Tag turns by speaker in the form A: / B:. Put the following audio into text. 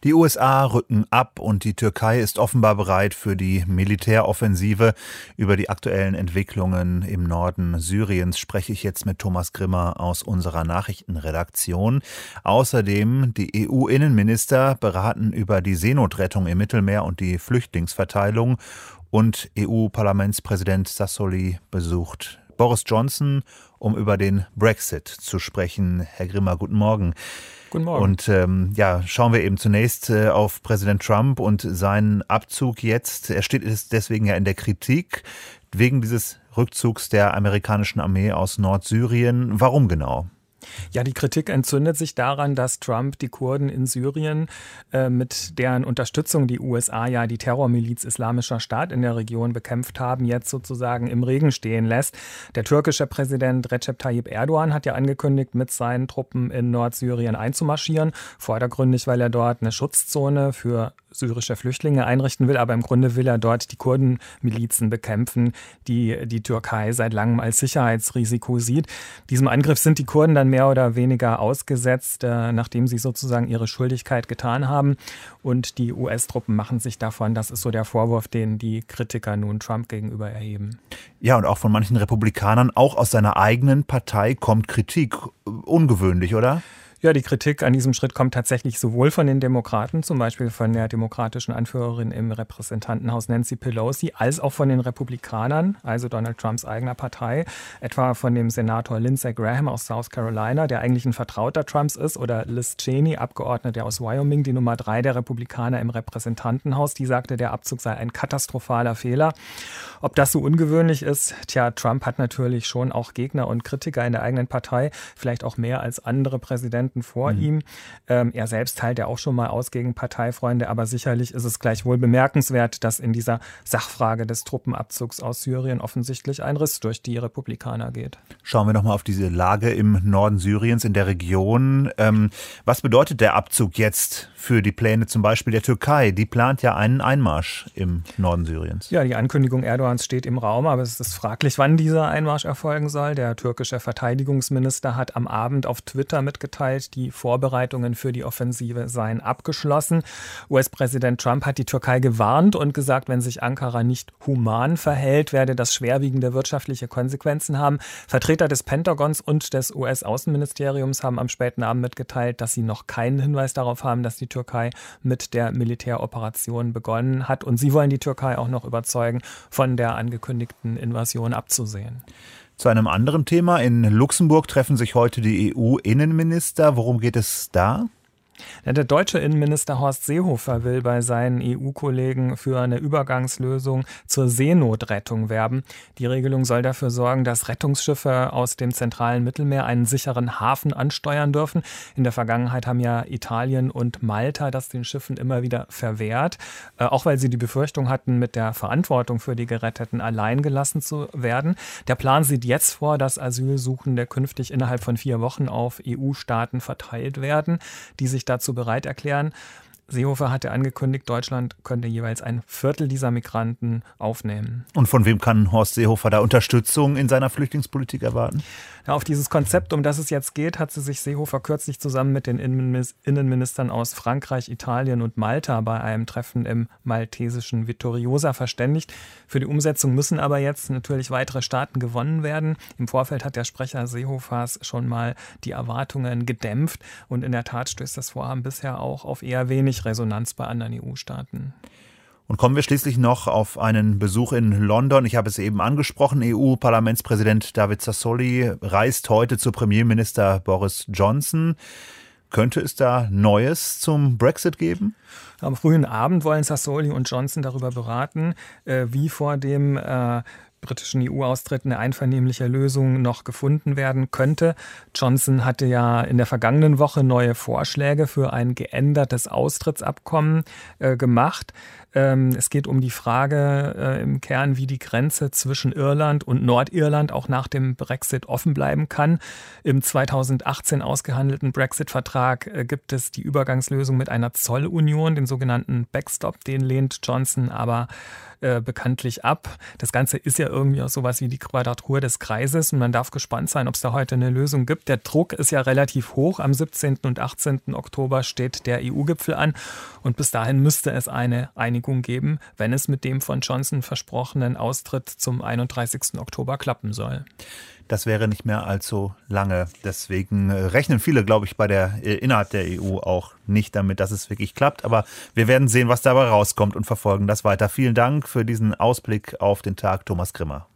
A: Die USA rücken ab und die Türkei ist offenbar bereit für die Militäroffensive. Über die aktuellen Entwicklungen im Norden Syriens spreche ich jetzt mit Thomas Grimmer aus unserer Nachrichtenredaktion. Außerdem die EU-Innenminister beraten über die Seenotrettung im Mittelmeer und die Flüchtlingsverteilung. Und EU-Parlamentspräsident Sassoli besucht Boris Johnson, um über den Brexit zu sprechen. Herr Grimmer, guten Morgen.
B: Guten Morgen.
A: Und schauen wir eben zunächst auf Präsident Trump und seinen Abzug jetzt. Er steht deswegen ja in der Kritik wegen dieses Rückzugs der amerikanischen Armee aus Nordsyrien. Warum genau?
B: Ja, die Kritik entzündet sich daran, dass Trump die Kurden in Syrien, mit deren Unterstützung die USA ja die Terrormiliz Islamischer Staat in der Region bekämpft haben, jetzt sozusagen im Regen stehen lässt. Der türkische Präsident Recep Tayyip Erdogan hat ja angekündigt, mit seinen Truppen in Nordsyrien einzumarschieren. Vordergründig, weil er dort eine Schutzzone für syrische Flüchtlinge einrichten will, aber im Grunde will er dort die Kurdenmilizen bekämpfen, die die Türkei seit langem als Sicherheitsrisiko sieht. Diesem Angriff sind die Kurden dann mehr oder weniger ausgesetzt, nachdem sie sozusagen ihre Schuldigkeit getan haben. Und die US-Truppen machen sich davon. Das ist so der Vorwurf, den die Kritiker nun Trump gegenüber erheben.
A: Ja, und auch von manchen Republikanern, auch aus seiner eigenen Partei, kommt Kritik. Ungewöhnlich, oder?
B: Ja, die Kritik an diesem Schritt kommt tatsächlich sowohl von den Demokraten, zum Beispiel von der demokratischen Anführerin im Repräsentantenhaus Nancy Pelosi, als auch von den Republikanern, also Donald Trumps eigener Partei, etwa von dem Senator Lindsey Graham aus South Carolina, der eigentlich ein Vertrauter Trumps ist, oder Liz Cheney, Abgeordnete aus Wyoming, die Nummer 3 der Republikaner im Repräsentantenhaus, die sagte, der Abzug sei ein katastrophaler Fehler. Ob das so ungewöhnlich ist? Tja, Trump hat natürlich schon auch Gegner und Kritiker in der eigenen Partei, vielleicht auch mehr als andere Präsidenten vor ihm. Er selbst teilt ja auch schon mal aus gegen Parteifreunde, aber sicherlich ist es gleichwohl bemerkenswert, dass in dieser Sachfrage des Truppenabzugs aus Syrien offensichtlich ein Riss durch die Republikaner geht.
A: Schauen wir nochmal auf diese Lage im Norden Syriens, in der Region. Was bedeutet der Abzug jetzt für die Pläne zum Beispiel der Türkei? Die plant ja einen Einmarsch im Norden Syriens.
B: Ja, die Ankündigung Erdogans steht im Raum, aber es ist fraglich, wann dieser Einmarsch erfolgen soll. Der türkische Verteidigungsminister hat am Abend auf Twitter mitgeteilt, die Vorbereitungen für die Offensive seien abgeschlossen. US-Präsident Trump hat die Türkei gewarnt und gesagt, wenn sich Ankara nicht human verhält, werde das schwerwiegende wirtschaftliche Konsequenzen haben. Vertreter des Pentagons und des US-Außenministeriums haben am späten Abend mitgeteilt, dass sie noch keinen Hinweis darauf haben, dass die Türkei mit der Militäroperation begonnen hat. Und sie wollen die Türkei auch noch überzeugen, von der angekündigten Invasion abzusehen.
A: Zu einem anderen Thema. In Luxemburg treffen sich heute die EU-Innenminister. Worum geht es da?
B: Ja, der deutsche Innenminister Horst Seehofer will bei seinen EU-Kollegen für eine Übergangslösung zur Seenotrettung werben. Die Regelung soll dafür sorgen, dass Rettungsschiffe aus dem zentralen Mittelmeer einen sicheren Hafen ansteuern dürfen. In der Vergangenheit haben ja Italien und Malta das den Schiffen immer wieder verwehrt, auch weil sie die Befürchtung hatten, mit der Verantwortung für die Geretteten allein gelassen zu werden. Der Plan sieht jetzt vor, dass Asylsuchende künftig innerhalb von 4 Wochen auf EU-Staaten verteilt werden, die sich dazu bereit erklären. Seehofer hatte angekündigt, Deutschland könnte jeweils ein Viertel dieser Migranten aufnehmen. Und
A: von wem kann Horst Seehofer da Unterstützung in seiner Flüchtlingspolitik erwarten?
B: Ja, auf dieses Konzept, um das es jetzt geht, hat sich Seehofer kürzlich zusammen mit den Innenministern aus Frankreich, Italien und Malta bei einem Treffen im maltesischen Vittoriosa verständigt. Für die Umsetzung müssen aber jetzt natürlich weitere Staaten gewonnen werden. Im Vorfeld hat der Sprecher Seehofers schon mal die Erwartungen gedämpft. Und in der Tat stößt das Vorhaben bisher auch auf eher wenig Resonanz bei anderen EU-Staaten.
A: Und kommen wir schließlich noch auf einen Besuch in London. Ich habe es eben angesprochen, EU-Parlamentspräsident David Sassoli reist heute zu Premierminister Boris Johnson. Könnte es da Neues zum Brexit geben?
B: Am frühen Abend wollen Sassoli und Johnson darüber beraten, wie vor dem britischen EU-Austritt eine einvernehmliche Lösung noch gefunden werden könnte. Johnson hatte ja in der vergangenen Woche neue Vorschläge für ein geändertes Austrittsabkommen gemacht. Es geht um die Frage im Kern, wie die Grenze zwischen Irland und Nordirland auch nach dem Brexit offen bleiben kann. Im 2018 ausgehandelten Brexit-Vertrag gibt es die Übergangslösung mit einer Zollunion, den sogenannten Backstop. Den lehnt Johnson aber bekanntlich ab. Das Ganze ist ja irgendwie auch sowas wie die Quadratur des Kreises und man darf gespannt sein, ob es da heute eine Lösung gibt. Der Druck ist ja relativ hoch. Am 17. und 18. Oktober steht der EU-Gipfel an und bis dahin müsste es eine Einigung geben, wenn es mit dem von Johnson versprochenen Austritt zum 31. Oktober klappen soll.
A: Das wäre nicht mehr allzu lange. Deswegen rechnen viele, glaube ich, innerhalb der EU auch nicht damit, dass es wirklich klappt. Aber wir werden sehen, was dabei rauskommt und verfolgen das weiter. Vielen Dank für diesen Ausblick auf den Tag, Thomas Grimmer.